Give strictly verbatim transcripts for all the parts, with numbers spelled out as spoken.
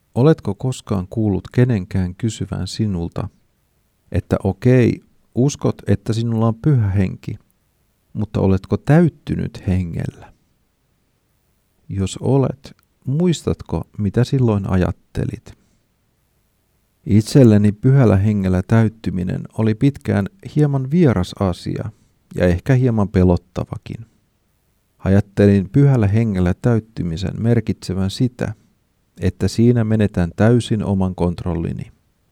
Oletko koskaan kuullut kenenkään kysyvän sinulta, että okei, uskot, että sinulla on pyhä henki, mutta oletko täyttynyt hengellä? Jos olet, muistatko, mitä silloin ajattelit? Itselleni pyhällä hengellä täyttyminen oli pitkään hieman vieras asia ja ehkä hieman pelottavakin. Ajattelin pyhällä hengellä täyttymisen merkitsevän sitä, että siinä menetän täysin oman kontrollini.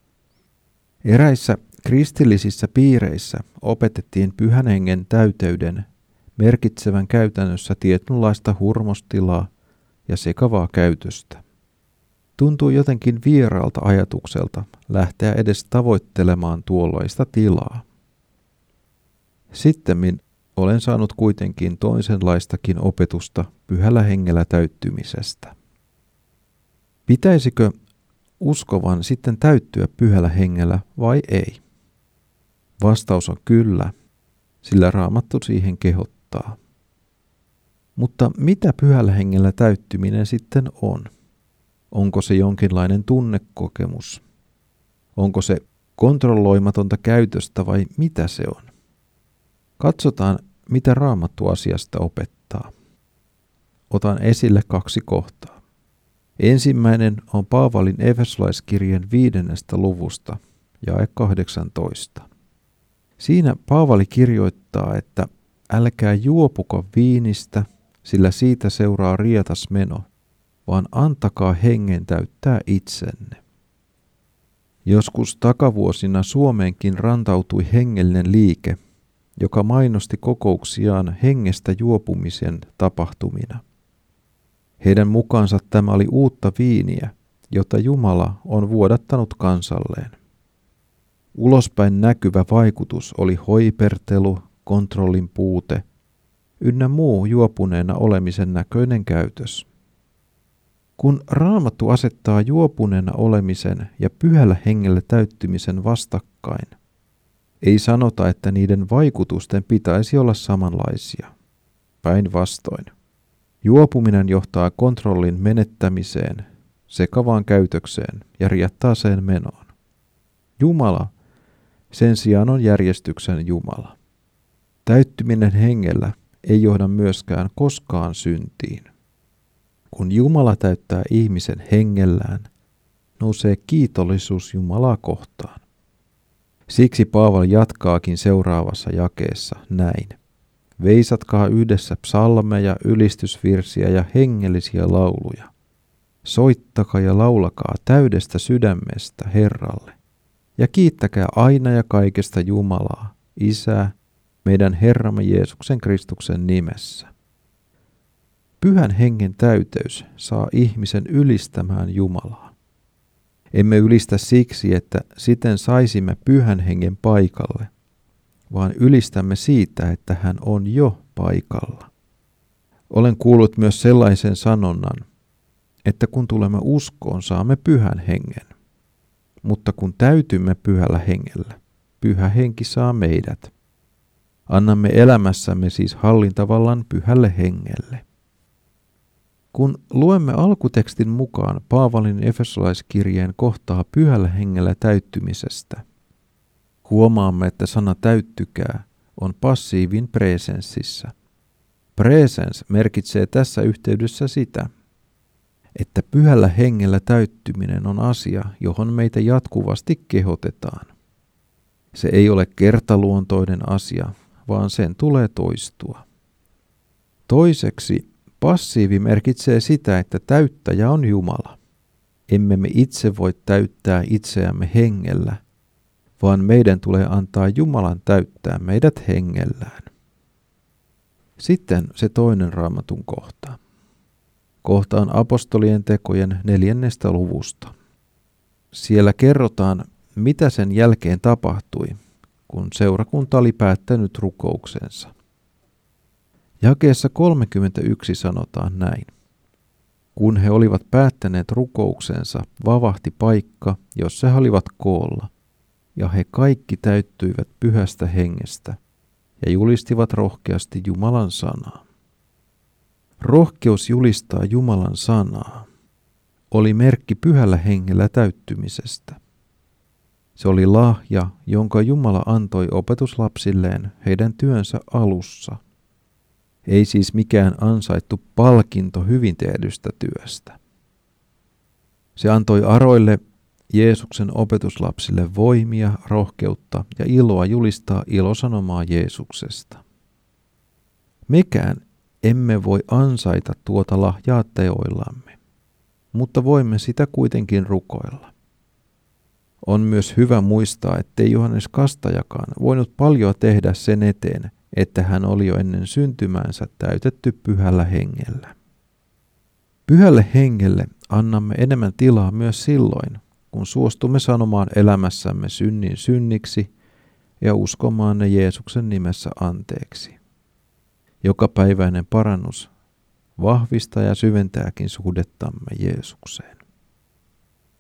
Eräissä kristillisissä piireissä opetettiin pyhän hengen täyteyden merkitsevän käytännössä tietynlaista hurmostilaa ja sekavaa käytöstä. Tuntuu jotenkin vieraalta ajatukselta lähteä edes tavoittelemaan tuollaista tilaa. Sittemmin olen saanut kuitenkin toisenlaistakin opetusta pyhällä hengellä täyttymisestä. Pitäisikö uskovan sitten täyttyä pyhällä hengellä vai ei? Vastaus on kyllä, sillä Raamattu siihen kehottaa. Mutta mitä pyhällä hengellä täyttyminen sitten on? Onko se jonkinlainen tunnekokemus? Onko se kontrolloimatonta käytöstä vai mitä se on? Katsotaan, mitä Raamattu asiasta opettaa. Otan esille kaksi kohtaa. Ensimmäinen on Paavalin Efesolaiskirjeen viidennestä luvusta, jae kahdeksantoista. Siinä Paavali kirjoittaa, että älkää juopuko viinistä, sillä siitä seuraa rietas meno, vaan antakaa hengen täyttää itsenne. Joskus takavuosina Suomeenkin rantautui hengellinen liike, joka mainosti kokouksiaan hengestä juopumisen tapahtumina. Heidän mukaansa tämä oli uutta viiniä, jota Jumala on vuodattanut kansalleen. Ulospäin näkyvä vaikutus oli hoipertelu, kontrollin puute, ynnä muu juopuneena olemisen näköinen käytös. Kun Raamattu asettaa juopuneena olemisen ja pyhällä hengellä täyttymisen vastakkain, ei sanota, että niiden vaikutusten pitäisi olla samanlaisia. Päinvastoin. Juopuminen johtaa kontrollin menettämiseen, sekavaan käytökseen ja riettaaseen menoon. Jumala sen sijaan on järjestyksen Jumala. Täyttyminen hengellä ei johda myöskään koskaan syntiin. Kun Jumala täyttää ihmisen hengellään, nousee kiitollisuus Jumalaa kohtaan. Siksi Paavali jatkaakin seuraavassa jakeessa näin. Veisatkaa yhdessä psalmeja, ylistysvirsiä ja hengellisiä lauluja. Soittakaa ja laulakaa täydestä sydämestä Herralle. Ja kiittäkää aina ja kaikesta Jumalaa, Isää, meidän Herramme Jeesuksen Kristuksen nimessä. Pyhän hengen täyteys saa ihmisen ylistämään Jumalaa. Emme ylistä siksi, että siten saisimme pyhän hengen paikalle, vaan ylistämme siitä, että hän on jo paikalla. Olen kuullut myös sellaisen sanonnan, että kun tulemme uskoon, saamme pyhän hengen. Mutta kun täytymme pyhällä hengellä, pyhä henki saa meidät. Annamme elämässämme siis hallintavallan pyhälle hengelle. Kun luemme alkutekstin mukaan Paavalin Efesolaiskirjeen kohtaa pyhällä hengellä täyttymisestä, huomaamme, että sana täyttykää on passiivin presenssissä. Presens merkitsee tässä yhteydessä sitä, että pyhällä hengellä täyttyminen on asia, johon meitä jatkuvasti kehotetaan. Se ei ole kertaluontoinen asia, vaan sen tulee toistua. Toiseksi, passiivi merkitsee sitä, että täyttäjä on Jumala. Emme me itse voi täyttää itseämme hengellä, vaan meidän tulee antaa Jumalan täyttää meidät hengellään. Sitten se toinen Raamatun kohta. Kohta on apostolien tekojen neljännestä luvusta. Siellä kerrotaan, mitä sen jälkeen tapahtui, kun seurakunta oli päättänyt rukouksensa. Jakeessa kolmekymmentäyksi sanotaan näin. Kun he olivat päättäneet rukouksensa, vavahti paikka, jossa he olivat koolla, ja he kaikki täyttyivät pyhästä hengestä ja julistivat rohkeasti Jumalan sanaa. Rohkeus julistaa Jumalan sanaa oli merkki pyhällä hengellä täyttymisestä. Se oli lahja, jonka Jumala antoi opetuslapsilleen heidän työnsä alussa. Ei siis mikään ansaittu palkinto hyvin tehdystä työstä. Se antoi aroille Jeesuksen opetuslapsille voimia, rohkeutta ja iloa julistaa ilosanomaa Jeesuksesta. Mekään emme voi ansaita tuota lahjaa teoillamme, mutta voimme sitä kuitenkin rukoilla. On myös hyvä muistaa, ettei Johannes Kastajakaan voinut paljon tehdä sen eteen, että hän oli jo ennen syntymäänsä täytetty pyhällä hengellä. Pyhälle hengelle annamme enemmän tilaa myös silloin, kun suostumme sanomaan elämässämme synnin synniksi ja uskomaan ne Jeesuksen nimessä anteeksi. Jokapäiväinen parannus vahvistaa ja syventääkin suhdettamme Jeesukseen.